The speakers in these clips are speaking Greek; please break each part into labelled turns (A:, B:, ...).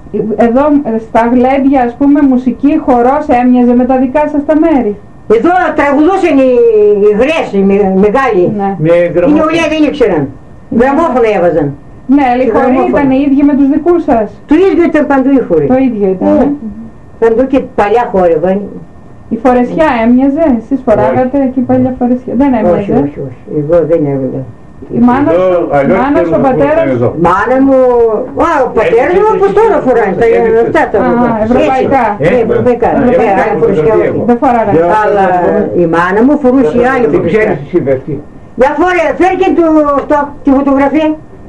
A: Εδώ στα γλέντια, ας πούμε, μουσική, χορός έμοιαζε με τα δικά σας τα μέρη?
B: Εδώ τραγουδούσαν οι γρές, οι μεγάλοι.
A: Ναι.
B: Οι νεολαία δεν ήξεραν. Γραμμόφωνα έβαζαν.
A: Ναι, αλλά οι χοροί ήταν οι ίδιοι με τους δικούς σας?
B: Το ίδιο ήταν παντού οι χοροί.
A: Το ίδιο ήταν.
B: Παντού και παλιά χόρευαν.
A: Η φορεσιά έμοιαζε? Εσείς φοράγατε εκεί παλιά φορεσιά? Δεν έμοιαζε?
B: Όχι, εγώ δεν έβγαλα.
A: Η μάνας, ο πατέρας?
B: Μάνα μου, ο πατέρας μου όπως τώρα φοράει, αυτά τα
A: ευρωπαϊκά.
B: Ευρωπαϊκά, άλλη φορεσιά όχι.
A: Δεν φοράγανε.
B: Αλλά η μάνα μου φορούσε άλλη φορεσιά. Για φέρ και τη φωτογραφία.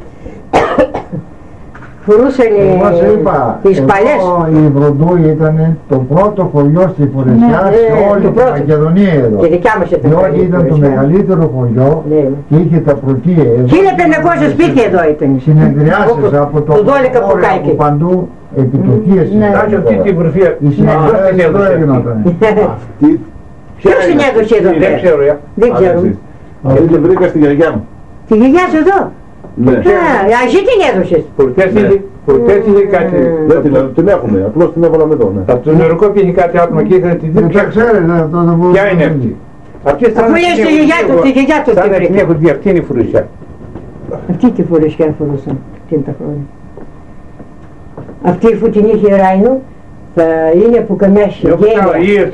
B: Φορούσαν τις παλιές.
C: Η Βροντού ήταν το πρώτο χωριό στη Φορεσιά σε όλη την Μακεδονία εδώ.
B: Και δικιά μας ήταν.
C: Διότι ήταν το μεγαλύτερο χωριό και είχε τα πρωτεία εδώ.
B: 1500 σπίτια εδώ ήταν.
C: Συνεδριάσεις από το χώρο από παντού, επιτοκίες. Οι συνεδριάσεις εδώ έγιναν.
B: Ποιος συνέδωσε εδώ? Δεν ξέρω.
D: Αυτή την βρήκα στη γιαγιά μου.
B: Τη γιαγιά σου εδώ?
D: Ναι.
B: Εσύ την έδωσες?
E: Προχτές είχε κάτι.
D: Δεν την έχουμε, απλώς την έβαλαμε εδώ.
E: Από το νερικό πήγε κάτι άτομα και ήθελε να τη δει.
C: Δεν ξέρετε αυτό το μπορούμε.
E: Ποια είναι αυτή?
B: Αφού λέει στη γιαγιά του
E: Σαν
B: την
E: να την
B: βρήκα.
E: έχουν δει, αυτή είναι η φουρουσιά.
B: Αυτή τη φορεσιά φορούσαν εκείνα τα χρόνια. Αυτή που την είχε Ράινο θα είναι από καμιά συγγένεια.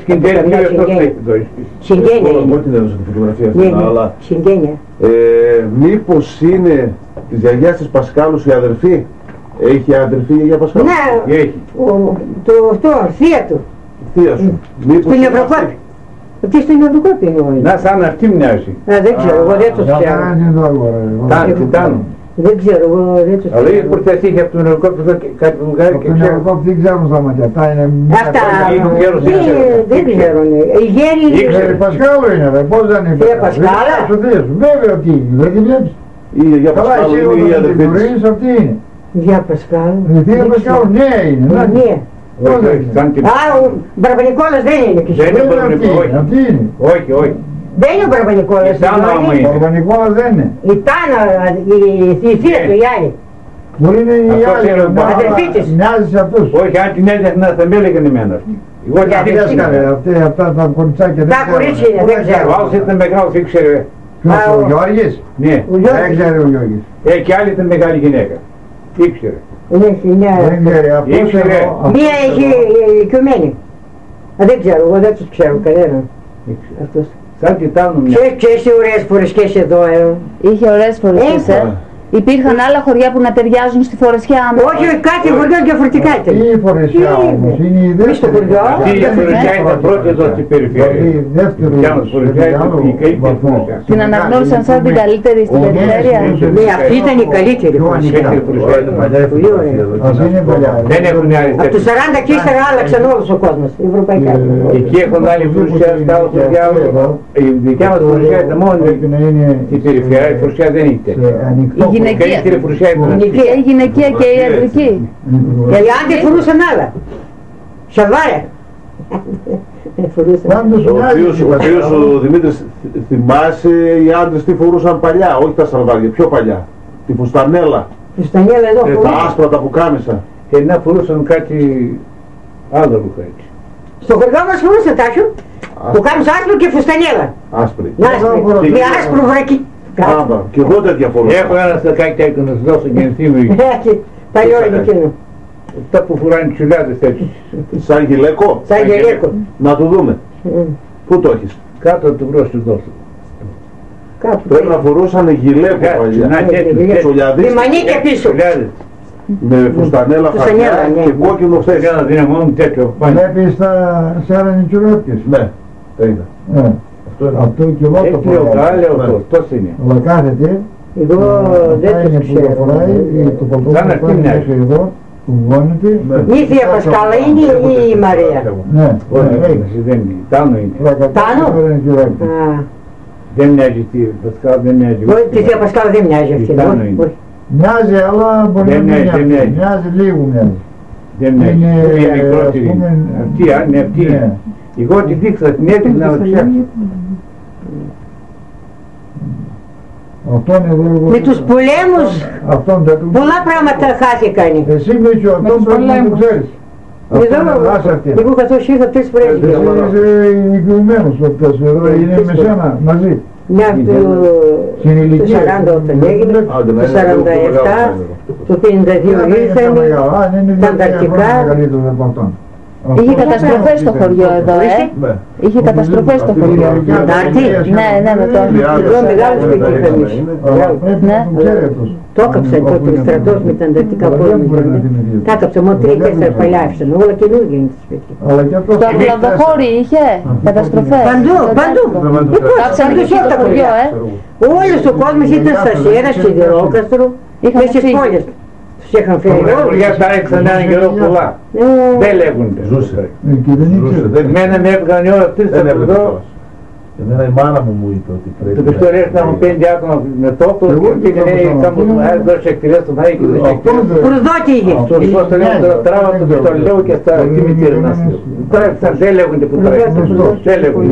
B: Συγγένεια είναι.
D: Δεν την έδωσα τη φωτογραφία
B: Ναι,
D: αυτή, αλλά
B: συγγένεια.
D: μήπως είναι της γιαγιάς της Πασκάλου η αδερφή? Έχει αδερφή η γιαγιά Πασκάλου?
B: Ναι,
E: Έχει.
B: θεία του.
D: Θεία σου. Μήπως
B: Στην Ευρωκόπη. Αυτή στην Ευρωκόπη είναι όλοι.
E: Να σαν αυτή μοιάζει.
B: Δεν ξέρω, εγώ δεν τους ξέρω.
E: Τιτάνο.
B: Δεν ξέρω, εγώ δεν τους
E: Αλλά η
B: ξέρω.
E: προχτές είχε από τον νερικό εδώ κάτι βουλγάρι και ξέρω.
C: Δεν ξέρουν στα μάτια, αυτά είναι.
B: Αυτά
E: δεν
B: δεν ξέρω. Οι γέροι
C: Η Πασκάλου είναι, πώς δεν είναι.
B: Θεία Πασκάλα.
C: Βέβαια ότι είναι, δεν την βλέπεις.
D: η γιαγιά
C: Καλά,
D: Πασκάλου
C: εσύ
D: είναι η
C: όταν την
D: αδερφή της.
C: βρεις αυτή είναι.
B: Θεία Πασκάλου.
C: Η Θεία Πασκάλου νέα είναι.
B: Ναι.
E: Α,
B: Ο Μπαρμπανικόλας δεν είναι.
E: δεν είναι Μπαρμπανικόλας.
C: Αυτή είναι.
E: Όχι, όχι.
B: Δεν είναι ο Μπαρμπανικόλας.
E: Ήταν άμα είναι.
C: Ο Οργανικός δεν είναι.
B: Ήταν η θεία του, η άλλη.
C: Μπορεί να είναι η
E: Αυτό
C: άλλη,
E: είναι ο
B: αδερφή της.
C: μοιάζει σε αυτούς.
E: Όχι, αν την έδειχνα θα με έλεγαν εμένα αυτή. Εγώ
B: Για
E: δεν
B: δεν
C: Έσκανε,
E: ήξερα.
C: αυτά τα κοριτσάκια δεν
B: Τα κορίτσια είναι, δεν
E: Ο
B: ξέρω.
E: άλλος ήταν μεγάλος, ήξερε.
C: Ποιος, ο Γιώργης?
E: Ναι.
B: Ο
C: Δεν
B: Γιώργης
C: ξέρει ο Γιώργης.
E: Και άλλη ήταν μεγάλη γυναίκα. Ήξερε.
B: είναι μια...
C: Δεν ξέρει αυτός
E: Ήξερε.
C: εδώ.
B: Μία έχει ηλικιωμένη. Δεν ξέρω, εγώ δεν τους ξέρω κανέναν.
E: Ήξερε.
B: Αυτούς.
E: Σαν Τιτάνο μια.
B: Και εσύ ωραίες φορεσκές εδώ.
F: Είχε ωραίες φορεσιές, Υπήρχαν άλλα χωριά που να ταιριάζουν στη φορεσιά μου.
B: Όχι, κάθε χωριό διαφορετικά ήταν.
C: Τι φορεσιά όμως, είναι η
B: Μη στο χωριό.
E: Αυτή η φορεσιά ήταν πρώτη εδώ στην περιφέρεια.
C: Δεύτερο,
E: Κι άλλος φορεσιά ήταν η καλύτερη φορεσιά.
F: Την αναγνώρισαν σαν την καλύτερη στην περιφέρεια.
B: Ναι, αυτή ήταν η καλύτερη φορεσιά. Πολύ ωραία.
C: Ας είναι παλιά.
E: Δεν έχουν άλλη
B: Από τους
E: τέτοια.
B: 40 και ύστερα άλλαξαν όλος ο κόσμος, ευρωπαϊκά.
E: Εκεί έχουν άλλη φορεσιά, στα άλλα φορεσιά. Η δικιά μας φορεσιά ήταν μόνο στην περιφέρεια, η φορεσιά δεν ήταν. Η καλύτερη φορεσιά ήταν.
F: Η γυναικεία και η ιατρική.
B: Οι άντρες φορούσαν άλλα. Σαβάρια.
D: Ο οποίος ο Δημήτρης θυμάσαι οι άντρες τι φορούσαν παλιά, όχι τα σαλβάρια, πιο παλιά. Τη φουστανέλα,
B: Φουστανέλα εδώ
D: τα
B: φορούσαν.
D: άσπρα τα πουκάμισα.
E: Και να φορούσαν κάτι άλλο ρούχα έτσι.
B: Στο χωριό μας φορούσαν τάσου. Που κάνουν άσπρο και φουστανέλα.
D: Άσπρη.
B: Με άσπρο βρακί.
D: Άμπα, και εγώ τέτοια φορούσα.
E: Έχω ένα στακάκι τέτοιο να σου δώσω και ενθύμω.
B: Παλιό είναι εκείνο.
E: Αυτά που φοράνε οι τσουλιάδες έτσι.
D: Σαν γυλαίκο.
B: Σαν γελέκο.
D: Να το δούμε. Πού το έχεις?
E: Κάτω από το μπρος του δώσω.
B: Κάπου.
D: Πρέπει να φορούσαν γυλαίκο
E: Να
D: παλιά.
E: τέτοιο.
D: Σολιαδείς
B: Με μανίκια πίσω.
D: με φουστανέλα
B: Φουστανέλα,
D: χαρτιά
B: ναι.
D: και κόκκινο
E: Δεν
D: θέση.
E: να δίνω μόνο τέτοιο.
C: Βλέπεις σε αρανιτσουρόπιες.
D: Ναι, τα είδα.
C: Αυτό και εγώ το
E: Έτσι λέω
C: φοράω.
E: τα λέω αυτό. Τόσο είναι.
C: Αλλά κάθεται,
B: Εγώ δεν
C: αυτά είναι
B: το
C: που το
B: ξέρω.
C: φοράει, το παλτό
E: Σαν
C: που
E: αυτή
C: πάει
E: μοιάζει.
C: μέχρι εδώ, που βώνεται.
B: Η Θεία Πασκάλα είναι ή η Μαρία.
C: Ναι,
E: Όχι, δεν είναι. Τάνο είναι.
B: Τάνο?
C: Αρανιτσουρόπιες.
B: Α,
E: Δεν μοιάζει τη Πασκάλα, δεν μοιάζει.
B: όχι, τη Θεία Πασκάλα δεν μοιάζει αυτή.
E: Τάνο
B: όχι,
E: είναι.
B: όχι.
C: Μοιάζει, αλλά μπορεί
E: Δεν
C: να μην
E: μοιάζει, δεν
C: μοιάζει.
E: μοιάζει.
C: Μοιάζει λίγο μοιάζει.
E: Δεν μοιάζει.
C: Είναι,
E: Είναι μικρότερη.
C: ας πούμε,
E: Αυτή είναι αυτή.
C: Ναι.
E: Εγώ τη δείξα, την έδειξα να ξέρει.
B: Με τους πολέμους πολλά πράγματα χάθηκαν.
C: Εσύ Μίτσο, αυτόν πρέπει να το ξέρεις.
B: Εγώ καθώς ήρθα 3 φορές.
C: Είσαι οικειωμένος αυτός εδώ, είναι με σένα μαζί.
B: Μια το 40 όταν έγινε, το 47, το 52 ήρθαμε, τα Ανταρκτικά.
F: Είχε καταστροφές στο χωριό εδώ, Είχε καταστροφές στο χωριό.
B: Αντάρτη.
F: Ναι, με το
B: Εδώ μεγάλος πετύχαμε. Το έκαψαν τότε ο στρατός με τα Ανταρκτικά πόλεμα. Τα έκαψαν μόνο 3-4 παλιά έφτιαξαν, όλα καινούργια είναι το σπίτι.
F: Στο Αυλαδοχώρι είχε καταστροφές.
B: Παντού.
F: Κάψαν και στο χωριό,
B: Όλος ο κόσμος ήταν στα Σέρα, Σιδηρόκαστρο, μέσα στις πόλεις. Τους είχαν φέρει
E: όλους. Τα χωριά τα έξαν έναν καιρό πολλά. Δεν λέγονται.
D: Ζούσε.
E: Εμένα με έβγαν η ώρα 3 από εδώ.
D: Εμένα η μάνα μου είπε ότι πρέπει.
E: Το πιστόλι έρθαμε 5 άτομα με τόπο και λέει κάπου του Μάης δώσε εκτηρές του Μάη και δεν είχε εκτηρές.
B: Προδότη είχε.
E: Αυτός πώς το λέω τώρα τράβα το πιστόλιο και στα κημητήρια να στείλω. Τώρα δεν λέγονται που τώρα δεν λέγονται.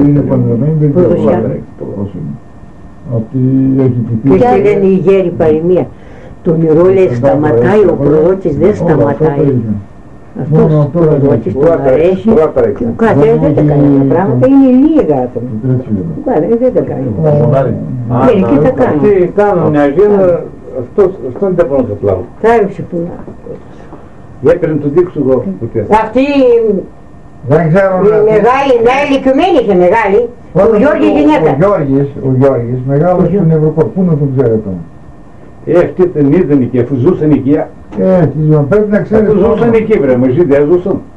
B: Και λένε οι γέροι παροιμία. Το νερό λέει σταματάει, ο προδότης δεν σταματάει. Αυτός ο προδότης τον αρέσει. Κάτι δεν τα κάνει τα πράγματα, είναι λίγα άτομα. Δεν τα κάνει. Μερικοί τα κάνουν.
E: Αυτοί κάνουν μια γύρω, αυτόν δεν μπορούν να το πλάβουν.
B: Τράβηξε πολλά.
E: Έπαιρνε το δείξου εγώ.
B: Αυτή
C: δεν ξέρω
B: μεγάλη, μια ηλικιωμένη είχε μεγάλη. Ο Γιώργης γυναίκα.
C: Ο Γιώργης, μεγάλος στην Ευρωπαϊκή, πού να τον ξέρετε.
E: Αυτοί δεν ήταν εκεί, αφού ζούσαν εκεί.
C: Πρέπει να ξέρετε.
E: Αφού ζούσαν εκεί, βρε, μαζί δεν ζούσαν.